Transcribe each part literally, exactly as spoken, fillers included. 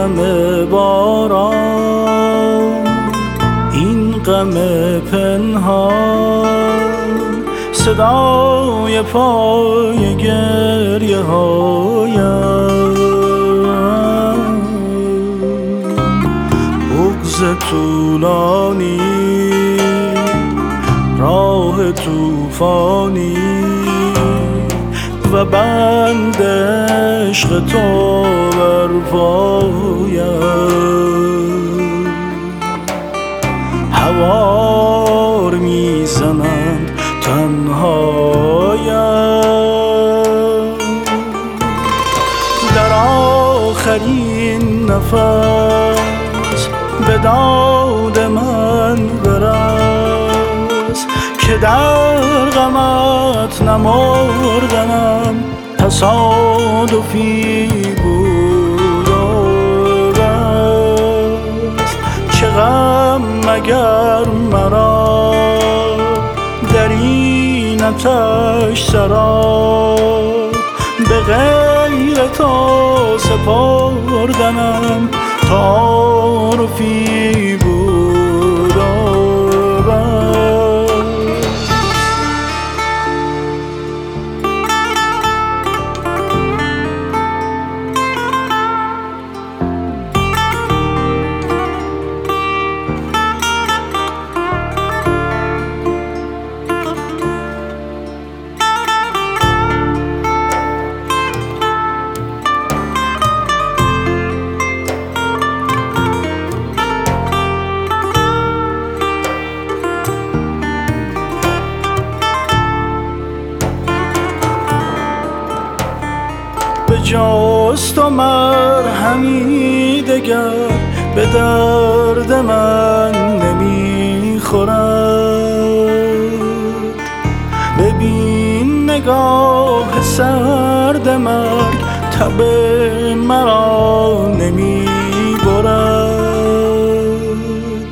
غم باران، این غم پنهان، صدای پای گریه هایم، بغض طولانی، راه طوفانی و بند عشق تو بر پایم، هوار میزنند تنهایم، در آخرین نفس به داد من برس که در غمت نمردنم تصادفی بود و بس. چه غم مگر مرا در این آتش سرا به غیر تو سپردنم تعارفی بود و بس. به جز تو مرهمی دگر به درد من نمیخورد، ببین نگاه سرد مرگ تب مرا نمیبرد،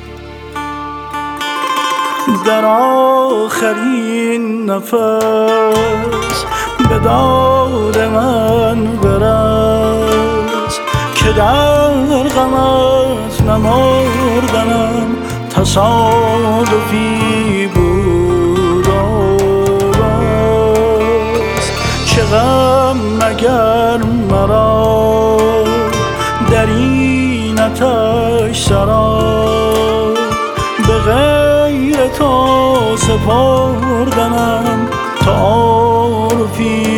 در آخرین نفس به داد من برس که در غمت نمردنم تصادفی بود و بس. چه غم مگر مرا در این آتش سرا به غیر تو سپردنم تعارفی